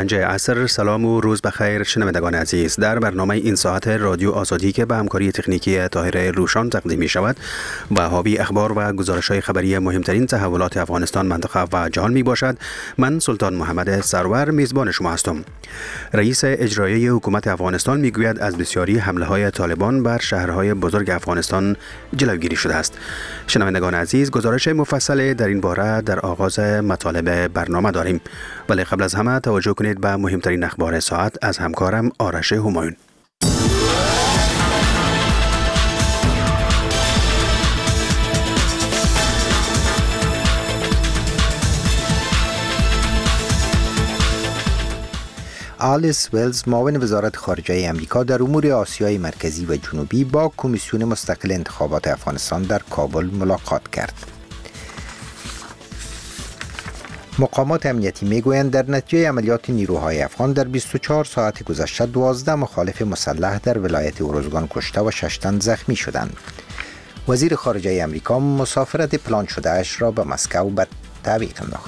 5 عصر. سلام و روز بخیر شنوندگان عزیز. در برنامه این ساعت رادیو آزادی که به همکاری تکنیکی طاهر روشان تقدیم می شود و حاوی اخبار و گزارش‌های خبری مهمترین تحولات افغانستان، منطقه و جهان می باشد. من سلطان محمد سرور میزبان شما هستم. رئیس اجرایی حکومت افغانستان می گوید از بسیاری حمله‌های طالبان بر شهرهای بزرگ افغانستان جلوگیری شده است. شنوندگان عزیز، گزارش مفصل در این باره در آغاز مطالب برنامه داریم، ولی قبل از همه توجه کنید به مهمترین اخبار ساعت از همکارم آرش همایون. آلیس ولز، معاون وزارت خارجه امریکا در امور آسیای مرکزی و جنوبی، با کمیسیون مستقل انتخابات افغانستان در کابل ملاقات کرد. مقامات امنیتی میگویند در نتیجه عملیات نیروهای افغان در 24 ساعت گذشته 12 مخالف مسلح در ولایت اروزگان کشته و 6 تن زخمی شدند. وزیر خارجه امریکا مسافرت پلان شده اش را به مسکو به تعویق انداخت.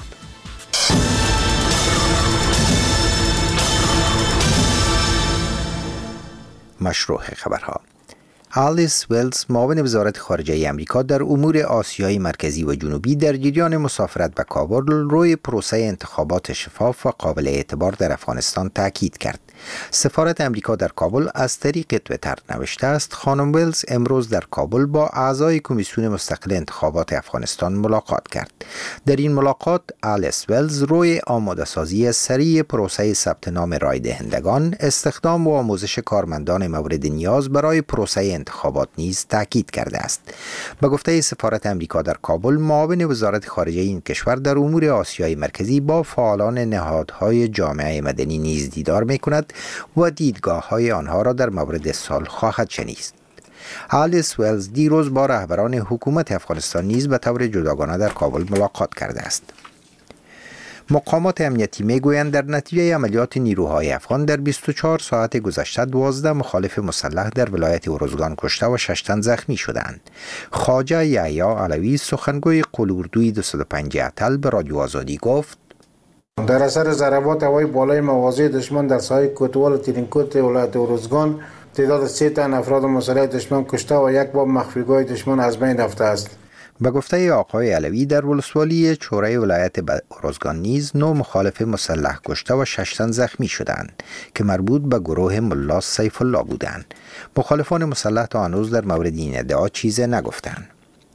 مشروع خبرها. آلیس ولز، معاون وزارت خارجه امریکا در امور آسیای مرکزی و جنوبی، در جریان مسافرت به کابل روی پروسه انتخابات شفاف و قابل اعتبار در افغانستان تاکید کرد. سفارت امریکا در کابل از طریق توییتر نوشته است: خانم ولز امروز در کابل با اعضای کمیسیون مستقل انتخابات افغانستان ملاقات کرد. در این ملاقات آلیس ولز روی آماده سازی سریع پروسه ثبت نام رای دهندگان، استخدام و آموزش کارمندان مورد نیاز برای پروسه انتخابات نیز تاکید کرده است. به گفته سفارت امریکا در کابل، معاون وزارت خارجه این کشور در امور آسیای مرکزی با فعالان نهادهای جامعه مدنی نیز دیدار می‌کند و دیدگاه‌های آنها را در مورد سال خواهد شنید. آلیس ولز دیروز با رهبران حکومت افغانستان نیز به طور جداگانه در کابل ملاقات کرده است. مقامات امنیتی میگویند در نتیجه عملیات نیروهای افغان در 24 ساعت گذشته 12 مخالف مسلح در ولایت اروزگان کشته و 6 تن زخمی شدند. خواجه یحیی علوی، سخنگوی قلوردوی 205 اتل، به رادیو آزادی گفت: در اثر ضربات هوایی بالای مواضع دشمن در ساحل کوتوال و ترینکوت ولایت اروزگان تعداد 3 تن افراد مسلح دشمن کشته و یک باب مخفیگاه دشمن از بین رفته است. به گفته آقای علوی، در ولسوالی چوره ولایت اروزگان نیز 9 مخالف مسلح کشته و 6 تن زخمی شدند که مربوط به گروه ملا سیف الله بودند. مخالفان مسلح تا هنوز در مورد این ادعا چیزی نگفتند.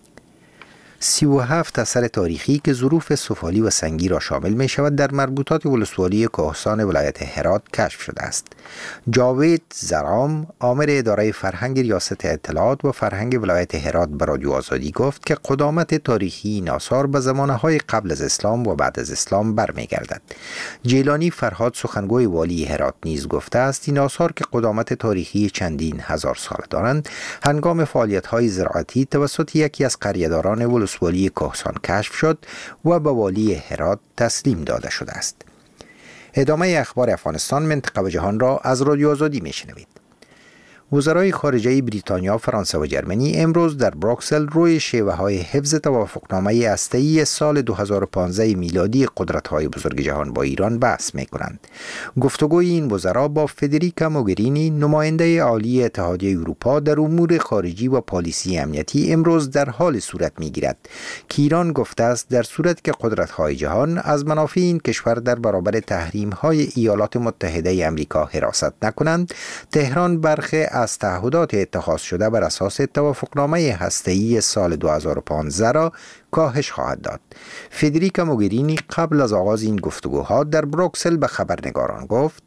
37 اثر تاریخی که ظروف سفالی و سنگی را شامل می شود در مربوطات ولسوالی کوهستان ولایت هرات کشف شده است. جاوید زرام، آمر اداره فرهنگ ریاست اطلاعات و فرهنگ ولایت هرات، به رادیو آزادی گفت که قدامت تاریخی این آثار به زمانهای قبل از اسلام و بعد از اسلام برمیگردد. جیلانی فرهاد، سخنگوی والی هرات، نیز گفته است این آثار که قدامت تاریخی چندین هزار سال دارند، هنگام فعالیت‌های زراعتی توسط یکی از قریه‌داران ولسوالی کوهستان کشف شد و به والی هرات تسلیم داده شده است. ادامه اخبار افغانستان، منطقه و جهان را از رادیو آزادی میشنوید. وزرای خارجه بریتانیا، فرانسه و جرمنی امروز در بروکسل روی شیوه‌های حفظ توافقنامه هسته‌ای سال 2015 میلادی قدرت‌های بزرگ جهان با ایران بحث می‌کنند. گفتگوی این وزرا با فدریکا موگرینی، نماینده عالی اتحادیه اروپا در امور خارجی و پالیسی امنیتی، امروز در حال صورت می‌گیرد که ایران گفته است در صورت که قدرت‌های جهان از منافع این کشور در برابر تحریم‌های ایالات متحده آمریکا حراست نکنند، تهران برخی از تعهدات اتخاذ شده بر اساس توافقنامه هسته‌ای سال 2015 را کاهش خواهد داد. فدریکا موگرینی قبل از آغاز این گفتگوها در بروکسل به خبرنگاران گفت: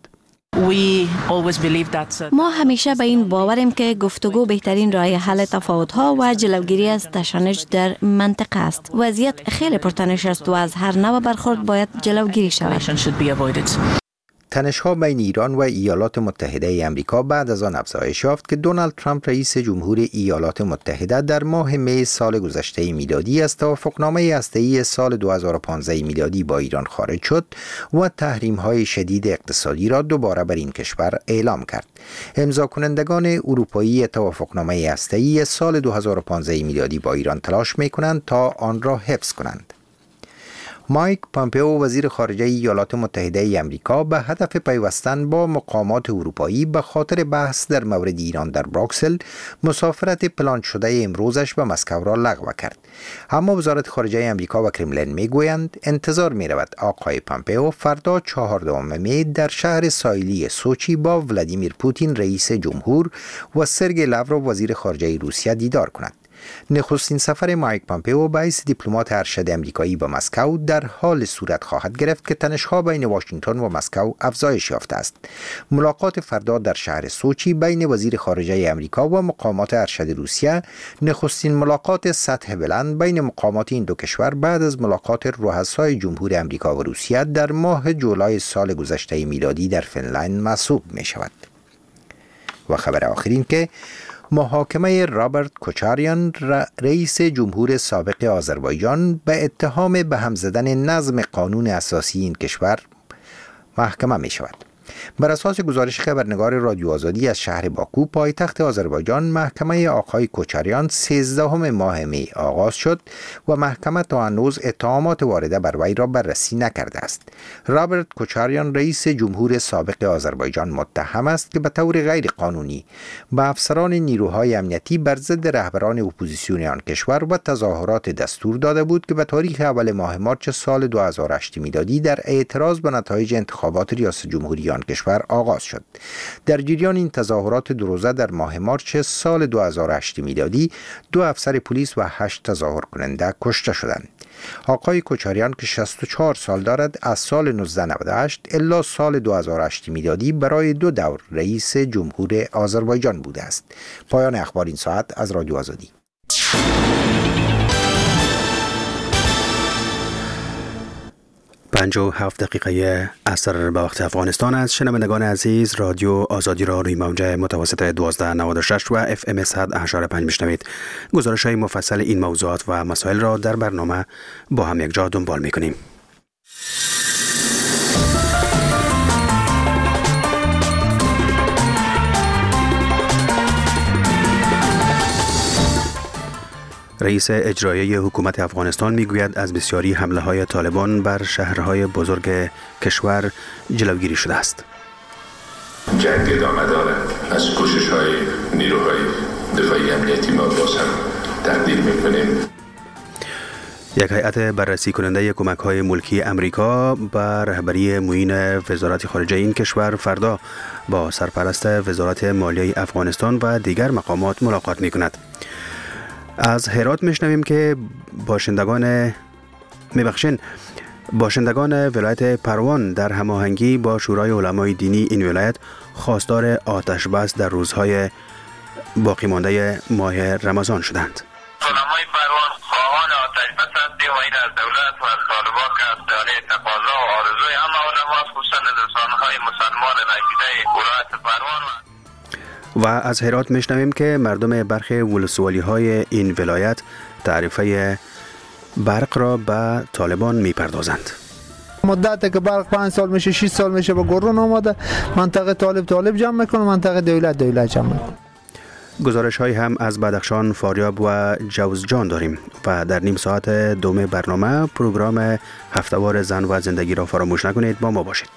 ما همیشه به این باوریم که گفتگو بهترین راه حل تفاوت‌ها و جلوگیری از تشنج در منطقه است. وضعیت خیلی پرتنش است و از هر نوع برخورد باید جلوگیری شود. تنش‌ها بین ایران و ایالات متحده آمریکا بعد از آن افزایش یافت که دونالد ترامپ، رئیس جمهور ایالات متحده، در ماه می سال گذشته میلادی از توافقنامه هسته‌ای سال 2015 میلادی با ایران خارج شد و تحریم‌های شدید اقتصادی را دوباره بر این کشور اعلام کرد. امضا کنندگان اروپایی توافقنامه هسته‌ای سال 2015 میلادی با ایران تلاش می‌کنند تا آن را حفظ کنند. مایک پامپئو وزیر خارجه ایالات متحده آمریکا به هدف پیوستن با مقامات اروپایی به خاطر بحث در مورد ایران در بروکسل مسافرت پلان شده امروزش به مسکو را لغو کرد. اما وزارت خارجه آمریکا و کرملین میگویند انتظار می‌رود آقای پامپئو فردا 14 می در شهر ساحلی سوچی با ولادیمیر پوتین رئیس جمهور و سرگئی لاوروف وزیر خارجه روسیه دیدار کند. نخستین سفر مایک پامپئو به حیث دیپلمات ارشد آمریکایی به مسکو در حال صورت خواهد گرفت که تنش‌ها بین واشنگتن و مسکو افزایش یافته است. ملاقات فردا در شهر سوچی بین وزیر خارجه آمریکا و مقامات ارشد روسیه نخستین ملاقات سطح بلند بین مقامات این دو کشور بعد از ملاقات رؤسای جمهور آمریکا و روسیه در ماه جولای سال گذشته میلادی در فنلند محسوب می شود. و خبر آخرین که محاکمه رابرت کوچاریان رئیس جمهور سابق آذربایجان به اتهام به هم زدن نظم قانون اساسی این کشور محکمه می شود. بر اساس گزارش خبرنگار رادیو آزادی از شهر باکو پایتخت آذربایجان، محکمه آقای کوچاریان 13 ماه می آغاز شد و محکمه تا هنوز اتهامات وارده بر وی را بررسی نکرده است. رابرت کوچاریان رئیس جمهور سابق آذربایجان متهم است که به طور غیر قانونی به افسران نیروهای امنیتی بر ضد رهبران اپوزیسیون آن کشور و تظاهرات دستور داده بود که به تاریخ اول ماه مارس سال 2008 میلادی در اعتراض به نتایج انتخابات ریاست جمهوری آن کشور آغاز شد. در جریان این تظاهرات دو روزه در ماه مارس سال 2008 میلادی 2 افسر پلیس و 8 تظاهر کننده کشته شدند. آقای کوچاریان که 64 سال دارد از سال 1998 الی سال 2008 میلادی برای 2 دور رئیس جمهور آذربایجان بوده است. پایان اخبار این ساعت از رادیو آزادی. 57 دقیقه عصر به وقت افغانستان است. شنوندگان عزیز، رادیو آزادی را روی موج متوسط 1296 و FM 100.5 میشنوید. گزارش های مفصل این موضوعات و مسائل را در برنامه با هم یک جا دنبال میکنیم. رئیس اجرایی حکومت افغانستان میگوید از بسیاری حمله‌های طالبان بر شهرهای بزرگ کشور جلوگیری شده است. جنگ ادامه دارد. از کوشش‌های نیروهای دفاعی امنیتی ما باز هم تقدیر می‌کنیم. یک هیئت بررسی کننده کمک‌های ملکی امریکا به رهبری معین وزارت خارجه این کشور فردا با سرپرست وزارت مالیه افغانستان و دیگر مقامات ملاقات می‌کند. از هرات میشنویم که باشندگان ولایت پروان در هماهنگی با شورای علمای دینی این ولایت خواستار آتش بس در روزهای باقی مانده ماه رمضان شدند. علمای پروان خواهان آتش بس هستیم و این از دولت و از طالبان که از دانه تقاضا و آرزوی همه علما خصوصا رسانه‌های مسلمان نشیده ولایت پروان و از هرات میشنویم که مردم برخی ولسوالی‌های این ولایت تعرفه برق را به طالبان میپردازند. مدت که برق 5 سال میشه 6 سال میشه به گرون آمده، منطقه طالب جمع میکنه، منطقه دولت جمع میکنه. گزارش های هم از بدخشان، فاریاب و جوزجان داریم و در نیم ساعت دوم برنامه پروگرام هفتهوار زن و زندگی را فراموش نکنید، با ما باشید.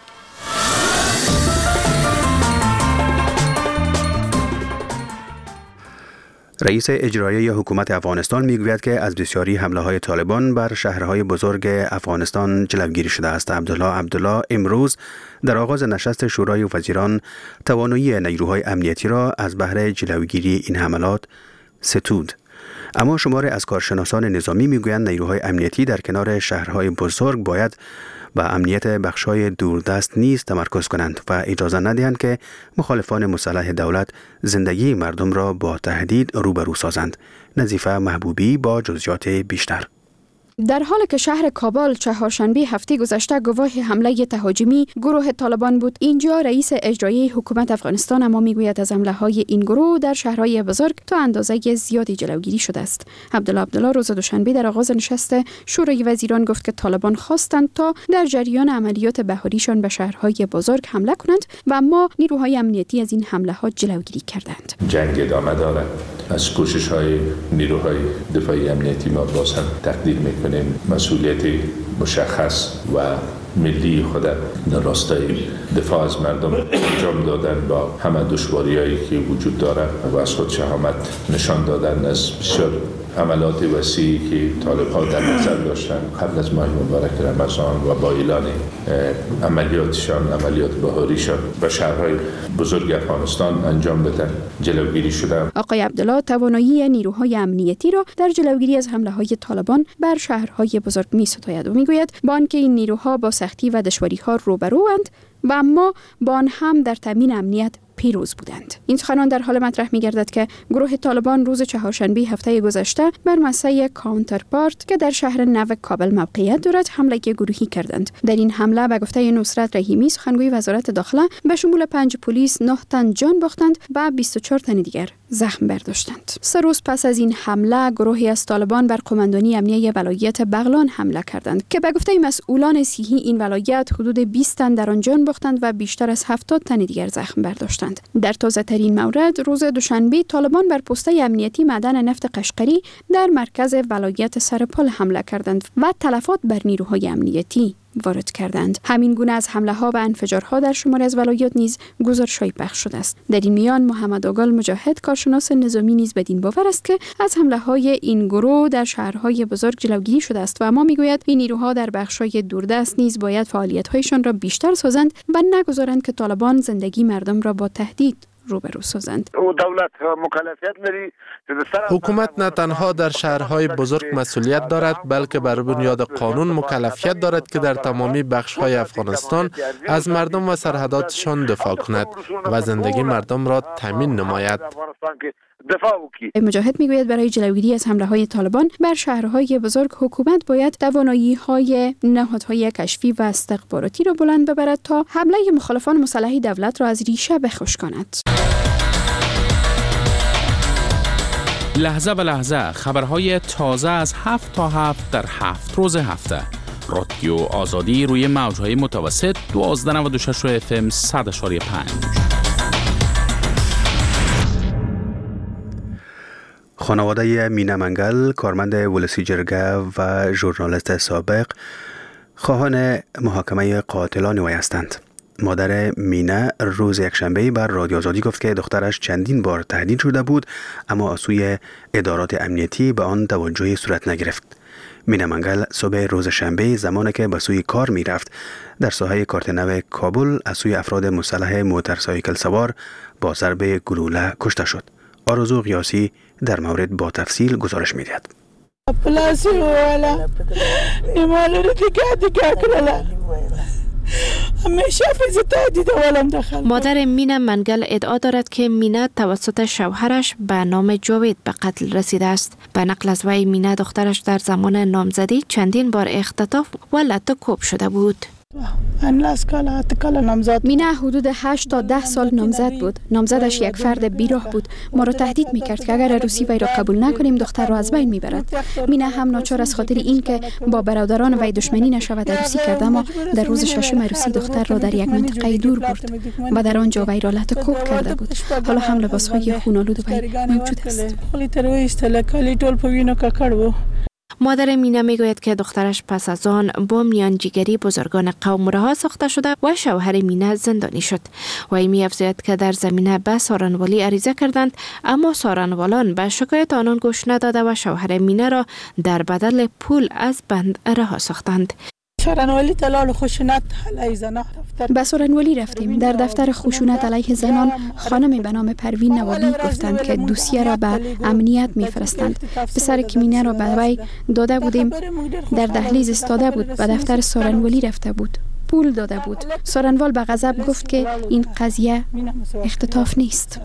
رئیس اجرایی حکومت افغانستان میگوید که از بسیاری حمله‌های طالبان بر شهرهای بزرگ افغانستان جلوگیری شده است. عبدالله امروز در آغاز نشست شورای وزیران توانایی نیروهای امنیتی را از بهر جلوگیری این حملات ستود. اما شماری از کارشناسان نظامی میگویند نیروهای امنیتی در کنار شهرهای بزرگ باید و امنیت بخش‌های دوردست نیز تمرکز کنند و اجازه ندهند که مخالفان مسلح دولت زندگی مردم را با تهدید روبرو سازند. نظیفه محبوبی با جزئیات بیشتر. در حالی که شهر کابل چهارشنبه هفته گذشته گواه حمله تهاجمی گروه طالبان بود، اینجا رئیس اجرایی حکومت افغانستان اما میگوید از حمله‌های این گروه در شهرهای بزرگ تا اندازه زیادی جلوگیری شده است. عبدالله روز دوشنبه در آغاز نشست شورای وزیران گفت که طالبان خواستند تا در جریان عملیات بهاریشان به شهرهای بزرگ حمله کنند و اما نیروهای امنیتی از این حمله‌ها جلوگیری کردند. جنگ ادامه دارد. از کوشش های نیروهای دفاعی امنیتی ما باز هم تقدیر میکنیم. مسئولیت مشخص و ملی خود در راستای دفاع از مردم انجام دادن با همه دشواری‌هایی که وجود داره و از خود شهامت نشان دادن از بسیار عملات وسیعی که طالب‌ها در نظر داشتن قبل از ماه مبارک رمضان و با اعلان عملیاتشان، عملیات بهاریشان و شهرهای بزرگ افغانستان انجام بدن جلوگیری شده. آقای عبدالله توانایی نیروهای امنیتی را در جلوگیری از حمله‌های طالبان بر شهرهای بزرگ می‌ستاید و می‌گوید با آنکه این نیروها با سختی و دشواری‌ها روبروند و اما با آن هم در تامین امنیت پیروز بودند. این سخنان در حال مطرح می‌گردد که گروه طالبان روز چهارشنبه هفته گذشته بر مسئله کانترپارت که در شهر نو کابل موقعیت دارد حمله گروهی کردند. در این حمله به گفته نصرت رحیمی سخنگوی وزارت داخله به شمول 5 پلیس 9 تن جان باختند و 24 تن دیگر زخم برداشتند. 3 روز پس از این حمله گروهی از طالبان بر قماندانی امنیه ولایت بغلان حمله کردند که به گفته مسئولان صحی این ولایت حدود 20 تن در آن جان باختند و بیشتر از 70 تن دیگر زخم برداشتند. در تازه ترین مورد روز دوشنبه طالبان بر پسته امنیتی معدن نفت قشقری در مرکز ولایت سرپل حمله کردند و تلفات بر نیروهای امنیتی وارد کردند. همین گونه از حمله ها و انفجارها در شماری از ولایات نیز گزارش‌های پخش شده است. در این میان محمد آگال مجاهد کارشناس نظامی نیز بدین باور است که از حمله های این گروه در شهرهای بزرگ جلوگیری شده است و اما میگوید این نیروها در بخش‌های دوردست نیز باید فعالیت‌هایشان را بیشتر سازند و نگذارند که طالبان زندگی مردم را با تهدید روبرو سازند. حکومت نه تنها در شهرهای بزرگ مسئولیت دارد بلکه بر بنیاد قانون مکلفیت دارد که در تمامی بخش‌های افغانستان از مردم و سرحداتشان دفاع کند و زندگی مردم را تامین نماید. مجاهد میگوید برای جلوگیری از حمله‌های طالبان بر شهرهای بزرگ حکومت باید توانایی‌های نهادهای کشفی و استخباراتی را بلند ببرد تا حمله مخالفان مسلح دولت را از ریشه بخشکاند. لحظه به لحظه خبرهای تازه از 7 تا 7 در 7 روز هفته. رادیو آزادی روی موج‌های متوسط 1296 FM 100.5. خانواده مینا منگل، کارمند ولسی جرگه و ژورنالیست سابق، خواهان محاکمه قاتلان وی هستند. مادر مینا روز یکشنبه بر رادیو آزادی گفت که دخترش چندین بار تهدید شده بود اما از سوی ادارات امنیتی به آن توجهی صورت نگرفت. مینا منگل صبح روز شنبه زمانی که به سوی کار می رفت در ساحه کارت نو کابل از سوی افراد مسلح موتورسایکل سوار با ضرب گلوله کشته شد. آرزو قیاسی در مورد با تفصیل گزارش می‌دهد. مادر مینا منگل ادعا دارد که مینا توسط شوهرش به نام جاوید به قتل رسیده است. به نقل از وی مینا دخترش در زمان نامزدی چندین بار اختطاف و لطو شده بود. مینا حدود 8 تا 10 سال نامزد بود. نامزدش یک فرد بیراه بود. ما را تهدید میکرد که اگر عروسی وی را قبول نکنیم دختر را از بین میبرد. مینا هم ناچار از خاطر این که با برادران وی دشمنی نشود عروسی کرد، اما در روز ششم عروسی دختر را در یک منطقه دور برد و در آنجا وی را لطو کرده بود. حالا هم لباسهای خونالود وی موجود است. مادر مینا میگوید که دخترش پس از آن با میانجیگری بزرگان قوم رها ساخته شده و شوهر مینا زندانی شد. وی می‌افزاید که در زمینه به سارنوالی عریضه کردند اما سارنوالان به شکایت آنان گوش نداده و شوهر مینا را در بدل پول از بند رها ساختند. به سارنوالی رفتیم. در دفتر خشونت علیه زنان خانم به نام پروین نوابی گفتند که دوسیه را به امنیت میفرستند. پسر که مینا را به وی داده بودیم در دهلیز ایستاده بود. به دفتر سارنوالی رفته بود. پول داده بود. سارنوال به غضب گفت که این قضیه اختطاف نیست.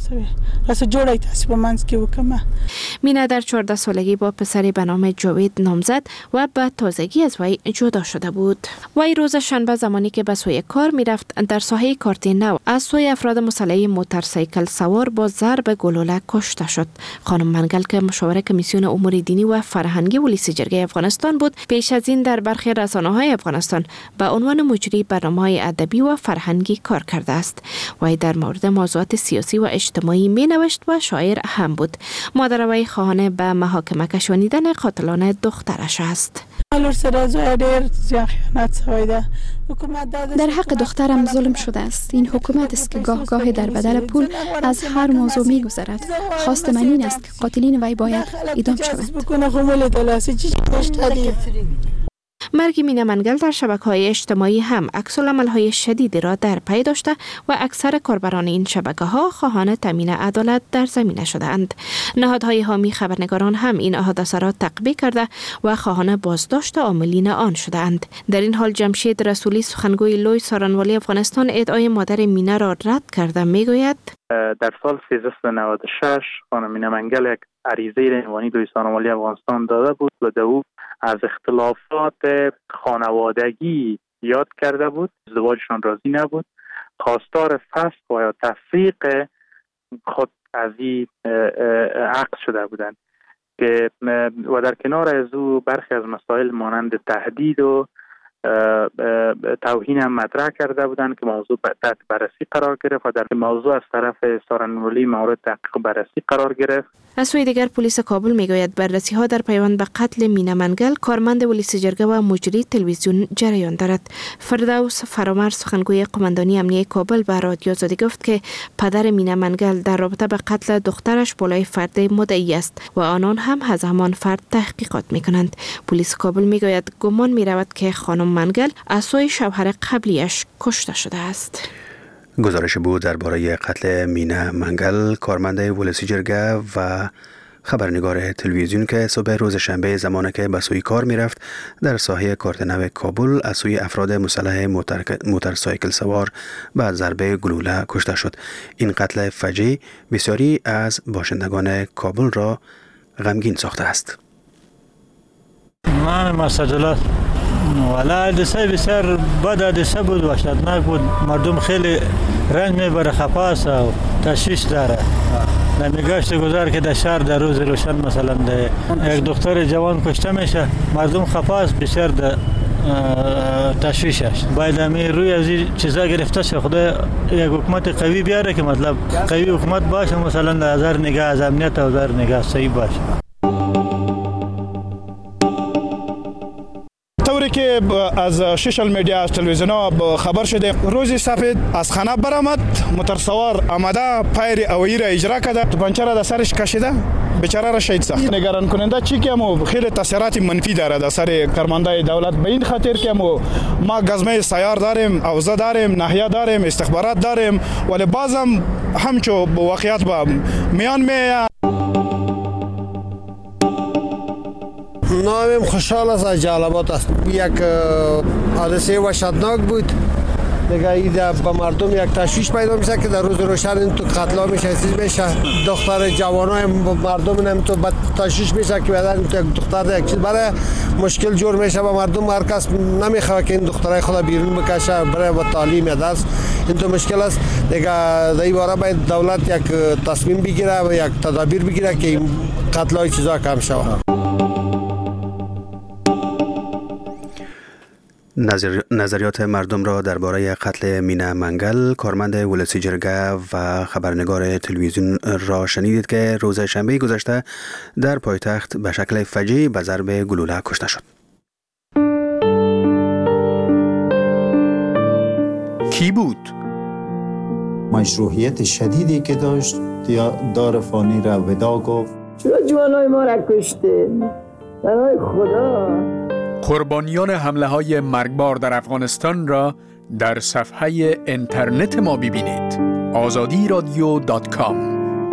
مینا در 14 سالگی با پسری به نام جاوید نامزد و به تازگی از وی جدا شده بود. وی روز شنبه زمانی که به سوی کار میرفت در ساحه کارت نو از سوی افراد مسلح موتورسایکل سوار با ضرب گلوله کشته شد. خانم منگل که مشاور کمیسیون امور دینی و فرهنگی ولسی جرگه افغانستان بود، پیش از این در برخی رسانه‌های افغانستان به عنوان عنوان مجری برنامه‌های ادبی و فرهنگی کار کرده است. وی در مورد موضوعات سیاسی و اجتماعی می‌نوشت و شاعر هم بود. مادر وی خواهان به محاکمه کشانیدن قاتلان دخترش است. در حق دخترم ظلم شده است. این حکومت است که گاه گاه در بدل پول از هر موضوع می‌گذرد. خواست من این است که قاتلین وی باید اعدام شوند. مرگ مینا منگل در شبکه‌های اجتماعی هم عکس‌العمل‌های شدیدی را در پی داشته و اکثر کاربران این شبکه‌ها خواهان تامین عدالت در زمینه شدند. نهادهای حامی خبرنگاران هم این حادثه را تقبیح کرده و خواهان بازداشت عاملین آن شدند. در این حال جمشید رسولی سخنگوی لوی سارنوالی افغانستان ادعای مادر مینا را رد کرده میگوید در سال 1396 خانم مینا منگل یک عریضه عنوانی لوی سارنوالی افغانستان داده بود و در او از اختلافات خانوادگی یاد کرده بود. ازدواجشان راضی نبود، خواستار فسخ و یا تفریق خود از این عقد شده بودند که و در کنار از او برخی از مسائل مانند تهدید و توهین هم مطرح کرده بودند که موضوع تحت بررسی قرار گرفت و در موضوع از طرف سارنوالی مورد تحقیق بررسی قرار گرفت. از سوی دیگر پلیس کابل میگوید بررسی ها در پیوند به قتل مینا منگل کارمند ولایت جرگه و مجری تلویزیون جریان دارد. فردوس فرامرز سخنگوی قماندانی امنیه کابل به رادیو آزادی گفت که پدر مینا منگل در رابطه به قتل دخترش بالای فرد مدعی است و آنان هم از همان فرد تحقیقات میکنند. پلیس کابل میگوید گمان میرود که خانم منگل از سوی شوهر قبلیش کشته شده است. گزارش بود درباره قتل مینا منگل، کارمند ولایت جرگه و خبرنگار تلویزیون که صبح روز شنبه زمانی که به سوی کار میرفت در ساحه کارتنو کابل از سوی افراد مسلح موتورسایکل سوار به ضربه گلوله کشته شد. این قتل فجیع بسیاری از باشندگان کابل را غمگین ساخته است. من مسجلات ولی حادثه بسیار بد حادثه بود، وحشتناک بود. مردم خیلی رنج میبره، خفه است و تشویش داره. نمیگشت گذار که در شهر در روز روشن مثلا یک دختر جوان کشته میشه، مردم خفه است، بسیار تشویشش. باید همین روی از این چیزا گرفته شه. خدا یک حکومت قوی بیاره که مطلب قوی حکومت باشه، مثلا از هر نگاه از امنیت و از هر نگاه صحیح باشه. طوری که از سوشال میدیا از تلویزیون ها خبر شده روزی سفید از خانه برآمد، موتورسوار آمده پیر اویی را اجرا کرده، توپانچه را در سرش کشیده، بیچاره را شهید ساخت. نگران کننده چی که خیلی تاثیرات منفی داره در سر کارمندای دولت، به این خاطر که ما گزمه سیار داریم، اوضاع داریم، ناحیه داریم، استخبارات داریم، ولی بازم همچو واقعیت با میان می نامم خوشحال است از جلبات است. یک حادثه وحشتناک بود دیگه. ایده به مردم یک تشویش پیدا میشه که در روز روشن این تو قتلا میشه، چیز میشه، دختر جوانای مردم هم تو تشویش میشه که بعدن تو یک دختر یک چیز برای مشکل جور میشه و مردم هر کس نمیخواد که این دخترای خود بیرون بکشه برای با تعلیم درس. این تو مشکل است دیگه. در این باره باید دولت یک تصمیم بگیره و یک تدابیر بگیره که این قتلای چیزا کم شود. نظریات مردم را درباره قتل مینا منگل، کارمند ولایت جرگه و خبرنگار تلویزیون را شنیدید که روز شنبه گذشته در پایتخت به شکل فجیع به ضرب گلوله کشته شد. کی بود؟ مشروعیت شدیدی که داشت دار فانی را ودا گفت. چرا جوانای ما را کشتین؟ برای خدا. قربانیان حمله های مرگبار در افغانستان را در صفحه اینترنت ما ببینید. azadiradio.com.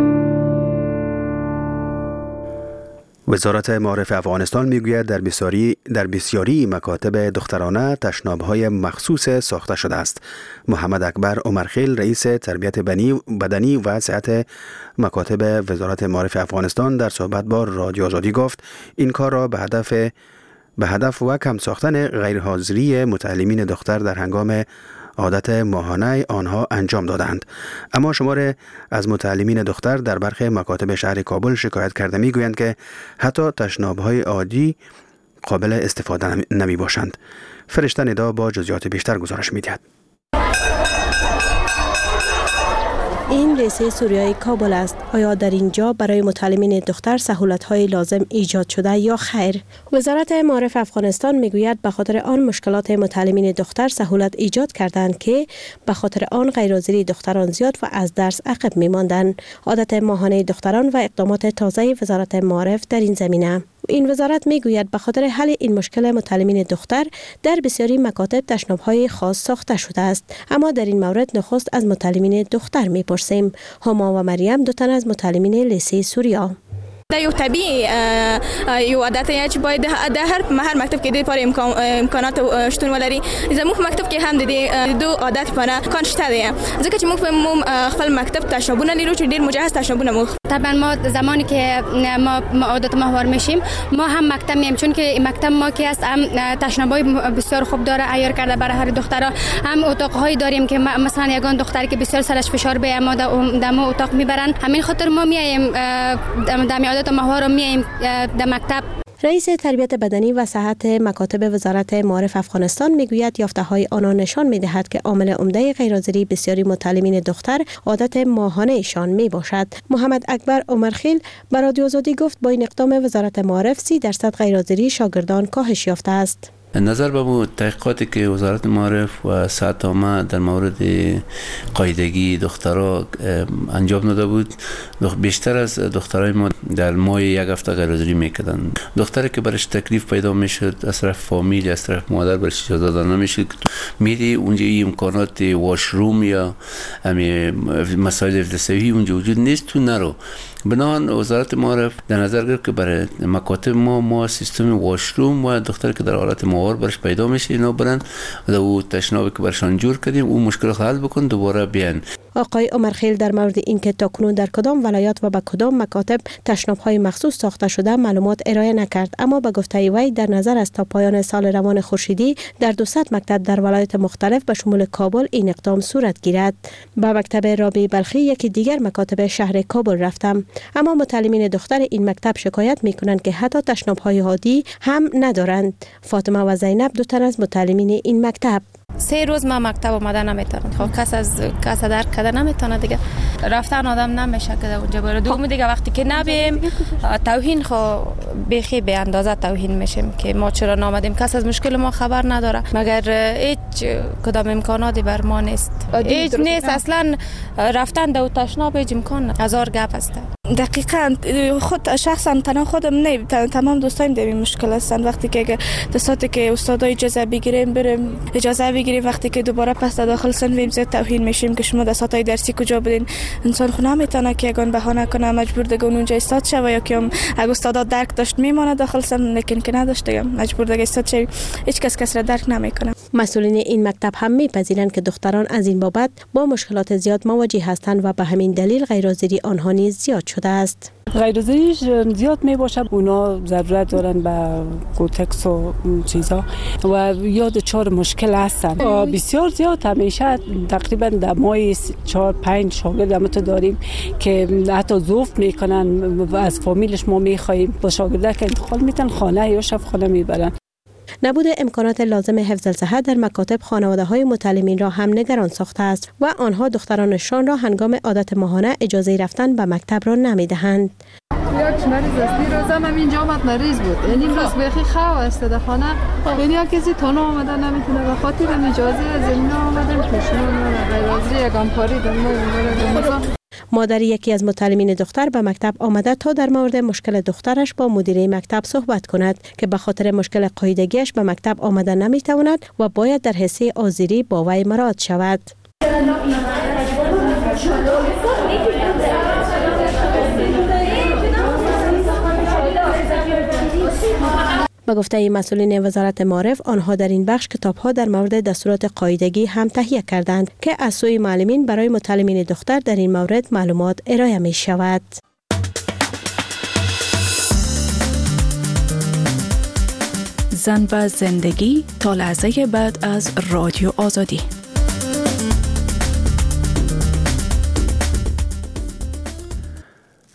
وزارت معارف افغانستان میگوید در بسیاری مکاتب دخترانه تشناب‌های مخصوص ساخته شده است. محمد اکبر عمرخیل رئیس تربیت بدنی و صحت مکاتب وزارت معارف افغانستان در صحبت با رادیو آزادی گفت این کار را به هدف و کم ساختن غیرحاضری متعلمین دختر در هنگام عادت ماهانه آنها انجام دادند. اما شمار از متعلمین دختر در برخی مکاتب شهر کابل شکایت کرده میگویند که حتی تشناب‌های عادی قابل استفاده نمی باشند. فرشته ندا با جزئیات بیشتر گزارش می‌دهد. این لیسه سوریایی کابل است. آیا در اینجا برای متعلمین دختر سهولت‌های لازم ایجاد شده یا خیر؟ وزارت معارف افغانستان میگوید به خاطر آن مشکلات متعلمین دختر سهولت ایجاد کردند که به خاطر آن غیرحاضری دختران زیاد و از درس عقب می‌ماندند. عادت ماهانه دختران و اقدامات تازه وزارت معارف در این زمینه. این وزارت میگوید به خاطر حل این مشکل متعلمین دختر در بسیاری مکاتب تشناب‌های خاص ساخته شده است، اما در این مورد نخست از متعلمین دختر میپرسیم. هما و مریم، دو تن از متعلمین لیسه سوریا. دا یو طبیعي یو عادت یا چې باید د هر مکتب کې د لپاره امکانات شتون ولري. زموږ مکتب کې هم د دو عادت لپاره امکان شته دی، ځکه چې موږ په خپل مکتب تشنابونه لرو چې ډیر مجهز تشنابونه مو. طبعا ما زمانی که ما عادت ماهوار میشیم ما هم مکتب میم، چون که مکتب ما که است هم تشنابای بسیار خوب داره عیار کرده برای هر دخترها. هم اتاق‌هایی داریم که مثلا یگان دختری که بسیار سرش فشار به ما دم اتاق میبرن. همین خاطر ما میایم دم عادت ماهوار میایم در مکتب. رئیس تربیت بدنی و صحت مکاتب وزارت معارف افغانستان میگوید یافته‌های آنها نشان می‌دهد که عامل عمده غیرحاضری بسیاری متعلمین دختر عادت ماهانه ایشان میباشد. محمد اکبر عمرخیل به رادیو آزادی گفت با این اقدام وزارت معارف 30% غیرحاضری شاگردان کاهش یافته است. نظر به تحقیقاتی که وزارت معارف و صحت عامه در مورد قاعدگی دخترها انجام داده بود، بیشتر از دخترای ما در ماه یک هفته غیرحاضری میکردن. دختری که برش تکلیف پیدا میشد از طرف فامیل، از طرف مادر برش اجازه داده نمیشد میری اونجا این امکانات واشروم یا مسائل فلسفی اونجا وجود نیست، تو نرو. بنابراین وزارت معارف در نظر گرفت که برای مکاتب ما سیستم واشروم و دختری که در حالت ماهوار برش پیدا میشه اینا برن و او تشنابی که برشان جور کردیم اون مشکل حل بکن دوباره بیان. آقای عمرخیل در مورد اینکه تاکنون در کدام ولایات و به کدام مکاتب تشناب‌های مخصوص ساخته شده معلومات ارائه نکرد، اما به گفته وی در نظر است تا پایان سال روان خورشیدی در 200 مکتب در ولایات مختلف به شمول کابل این اقدام صورت گیرد. به مکتب رابعه بلخی یکی دیگر مکاتب شهر کابل رفتم، اما متعلمین دختر این مکتب شکایت می‌کنند که حتی تشناب‌های عادی هم ندارند. فاطمه و زینب، دو تن از متعلمین این مکتب. 3 روز ما مکتب اومده نمیتونم، خب کس درک کرده نمیتونه دیگه، رفتن آدم نمیشه که اونجا بره. دوم دیگه وقتی که نبیم توهین خو بخی به اندازه توهین میشیم که ما چرا نامدیم، کس از مشکل ما خبر نداره، مگر هیچ کدام امکاناتی بر ما نیست، هیچ نیست اصلا. رفتن دو تشناب هیچ امکان نه، هزار گپ است. دقیقاً خود شخصا تنها خودم نه، تمام دوستایم در این مشکل هستن. وقتی که دستاتی که استادای اجازه بگیریم بریم اجازه بگیریم، وقتی که دوباره پس داخل سن زیاد توهین میشیم که شما دستاتای درسی کجا بدین. انسان خو نمیتونه که یگان بهانه کنه مجبور دیگه اونجا استاد شه، یا که اگه استادا درک داشت میمونه داخل سن، لیکن که نداشت دیگه مجبور دیگه استاد شه. هیچ کس را درک نمیکنه. مسئولین این مکتب هم میپذیرند که دختران از این بابت با مشکلات زیاد مواجه هستند و به همین دلیل غیرحاضری آنها نیز زیاد شده است. غیرحاضریش زیاد می باشه، اونا ضرورت دارن به کوتکس و چیزا و یاد 4 مشکل هستن بسیار زیاد. همیشه تقریبا در ماه 4-5 شاگرد هم داریم که حتی ضعف میکنن و از فامیلش ما میخوایم با شاگرده که انتقال میتن خانه یا شفاخانه میبرن. نبود امکانات لازم حفظ الصحت در مکاتب خانواده‌های متعلمین را هم نگران ساخته است و آنها دخترانشان را هنگام عادت ماهانه اجازه رفتن به مکتب را نمی‌دهند. یک مریض است، دیروزم هم اینجا آمد مریض بود، یعنی امروز بخی خواه است در خانه، یعنی کسی تنها آمده نمیتونه به خاطر اجازه از اینا آمدن کشنون غیرحاضری یگان پاری دارم. مادر یکی از متعلمین دختر به مکتب آمده تا در مورد مشکل دخترش با مدیره مکتب صحبت کند که به خاطر مشکل قاعدگیش به مکتب آمده نمیتواند و باید در حصه آذری با وی مراعات شود. به گفته مسئولین وزارت معارف، آنها در این بخش کتاب‌ها در مورد دستورات قاعدگی هم تهیه کردند که از سوی معلمین برای متعلمین دختر در این مورد معلومات ارائه می شود. زن و زندگی تا لحظه بعد از رادیو آزادی.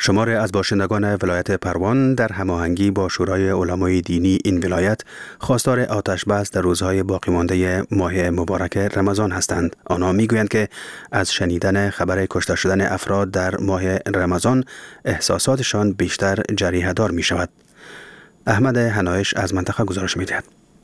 شمار از باشندگان ولایت پروان در هماهنگی با شورای علمای دینی این ولایت خواستار آتش بس در روزهای باقی مانده ماه مبارک رمضان هستند. آنها میگویند که از شنیدن خبر کشته شدن افراد در ماه رمضان احساساتشان بیشتر جریحه دار می شود. احمد حنایش از منطقه گزارش می‌دهد.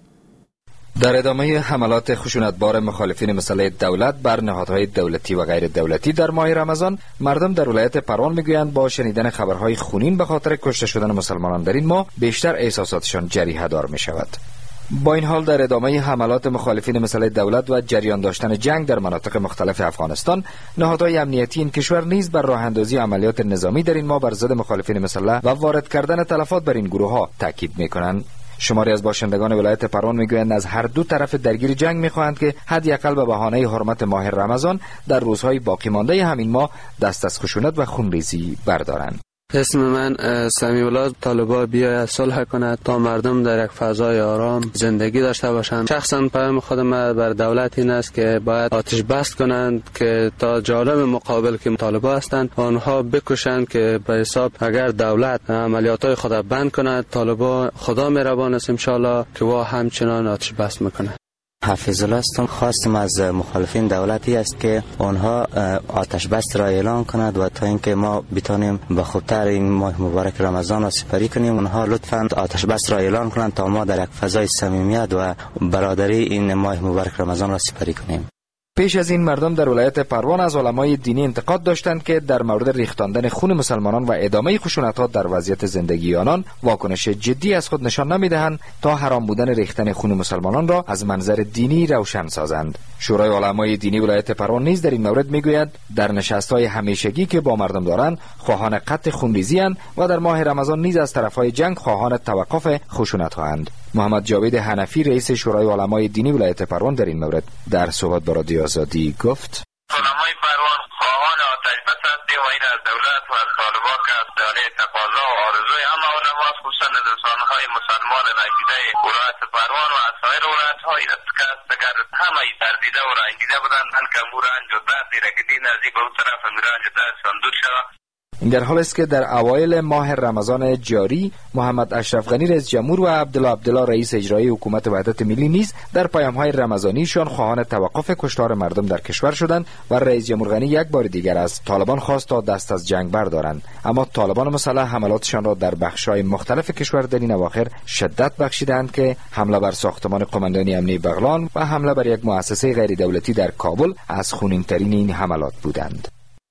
در ادامه حملات خشونتبار مخالفین مسئله دولت بر نهادهای دولتی و غیر دولتی در ماه رمضان، مردم در ولایت پروان میگویند با شنیدن خبرهای خونین به خاطر کشته شدن مسلمانان در این ماه بیشتر احساساتشان جریحه دار می شود. با این حال در ادامه حملات مخالفین مسئله دولت و جریان داشتن جنگ در مناطق مختلف افغانستان، نهادهای امنیتی این کشور نیز بر راه اندازی عملیات نظامی در این ماه بر ضد مخالفین مسلح و وارد کردن تلفات بر این گروه ها تاکید میکنند. شماری از باشندگان ولایت پروان میگویند از هر دو طرف درگیر جنگ میخواهند که حداقل به بهانه حرمت ماه رمضان در روزهای باقی مانده همین ماه دست از خشونت و خونریزی بردارند. اسم من سمیع الله. طالبان بیاید صلح کند تا مردم در یک فضای آرام زندگی داشته باشند. شخصا پیام خودم بر دولت این است که باید آتش بس کنند که تا جانب مقابل که طالبان هستند آنها بکشند، که به حساب اگر دولت عملیات‌های خود بند کند طالبان خدا مهربان است ان شاء الله که وا همچنان آتش بس میکنه. حفظ الله هستم. خواستم از مخالفین دولتی است که آنها آتش بس را اعلان کند و تا اینکه ما بتانیم به خوبتر این ماه مبارک رمضان را سپری کنیم، آنها لطفاً آتش بس را اعلان کنند تا ما در یک فضای صمیمیت و برادری این ماه مبارک رمضان را سپری کنیم. پیش از این مردم در ولایت پروان از علمای دینی انتقاد داشتند که در مورد ریختاندن خون مسلمانان و ادامه خشونت‌ها در وضعیت زندگی آنان واکنش جدی از خود نشان نمی‌دهند تا حرام بودن ریختن خون مسلمانان را از منظر دینی روشن سازند. شورای علمای دینی ولایت پروان نیز در این مورد میگوید در نشست‌های همیشگی که با مردم دارند خواهان قطع خونریزی اند و در ماه رمضان نیز از طرف‌های جنگ خواهان توقف خشونت‌ها اند. محمد جاوید حنفی رئیس شورای علمای دینی ولایت پروان در این مورد در صحبت با رادیو آزادی گفت: علمای پروان خواهان آتش بس هستیم و این از دولت و از طالبان که از دانه تقاضا و آرزوی همه علما خصوصا از انسانهای مسلمان رنجیده ولایت پروان و از سایر ولایت‌های است که اگر همه تردیده و رنجیده بودند بلکه امو رنج و دردی را که دین نزدیک به اون طرف امو رنج و دردشان دور شود. این در حال است که در اوایل ماه رمضان جاری محمد اشرف غنی رئیس جمهور و عبدالله رئیس اجرایی حکومت وحدت ملی نیز در پیام‌های رمضانیشان خواهان توقف کشتار مردم در کشور شدند و رئیس جمهور غنی یک بار دیگر از طالبان خواست تا دست از جنگ بردارند، اما طالبان مسلح حملاتشان را در بخش‌های مختلف کشور در این اواخر شدت بخشیدند که حمله بر ساختمان قماندانی امنیتی بغلان و حمله بر یک مؤسسه غیر دولتی در کابل از خونین‌ترین این حملات بودند.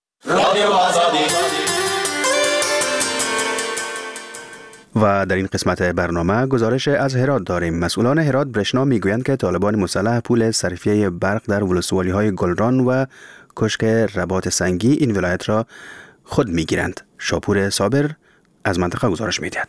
و در این قسمت برنامه گزارش از هرات داریم. مسئولان هرات برشنا میگویند که طالبان مسلح پول صرفیه برق در ولسوالی‌های گلران و کشک رباط سنگی این ولایت را خود میگیرند. شاپور صابر از منطقه گزارش میدهد.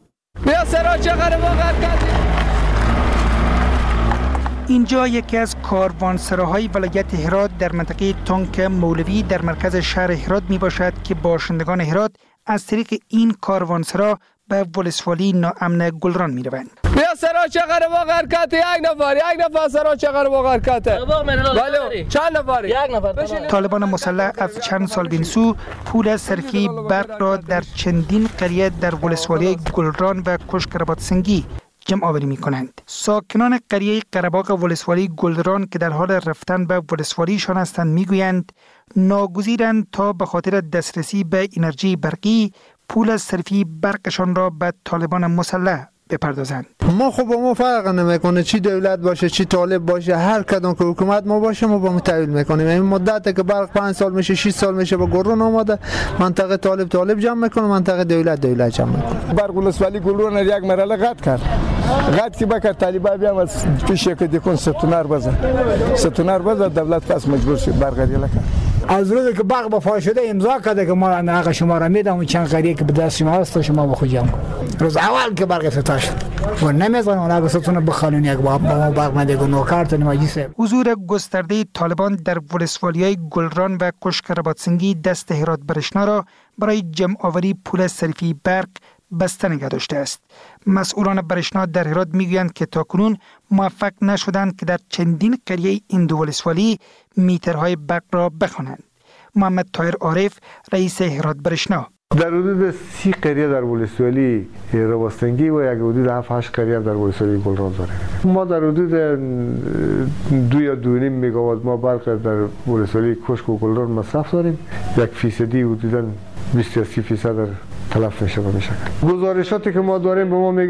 اینجا یکی از کاروانسراهای ولایت هرات در منطقه تانک مولوی در مرکز شهر هرات می باشد که باشندگان هرات از طریق این کاروانسرا به ولسوالی ناامن گلران می روند. بیا سرا چقدر واقعا کات یک نفر سرا چقدر واقعا کات بله چند نفر یک نفر. طالبان مسلح از چند سال بینسو پول صرفی برق را در چندین قریه در ولسوالی گلران و کشک رباط سنگی جمع آوری می کنند. ساکنان قریه قره‌باغ ولسوالی گلران که در حال رفتن به ولسوالیشان هستند میگویند ناگزیرند تا به خاطر دسترسی به انرژی برقی پول صرفی برقشان را به طالبان مسلح بپردازند. ما خب با ما فرق نمیکنه چی دولت باشه چی طالب باشه، هر کدوم که حکومت ما باشه ما با متحول میکنیم. این مدت که برق 5 سال میشه 6 سال میشه با گلران آماده، منطقه طالب جمع میکنه، منطقه دولت جمع میکنه. برق ولسوالی گلران یک مرحله قطع کرد. قطع کی بکر طالبا بیا از پیش که دیکن ستونار بزن دولت پس مجبور شد برق دیگه کرد. از روزی که برق بفا شده امضا کرده که ما ناقه شما را میدم و چند قریه که به دست شما هست تا شما بخود جمع کن. روز اول که برق افتتاح شد و نمیزنن اون ستون بخالون یک با ما برق مده نوکر تا نمایجی. حضور گسترده طالبان در ولسوالی‌های گلران و کشک رباط سنگی دست هرات برشنا را برای جمع آوری پول صرفی برق بسته نگه داشته است. مسئولان برشنا در هرات میگویند که تاکنون موفق نشدند که در چندین قریه این دو ولسوالی میترهای برق را بخوانند. محمد طاهر عارف رئیس هرات برشنا: در حدود 30 قریه در ولسوالی رواستنگی و یک حدود 7-8 قریه در ولسوالی گلران داریم. ما در حدود 2 یا 2.5 مگاوات ما برق در ولسوالی کشک و گلران مصرف داریم. 1% حدوداً 20-30% در تلف میشه. گزارشاتی که ما داریم به ما میگه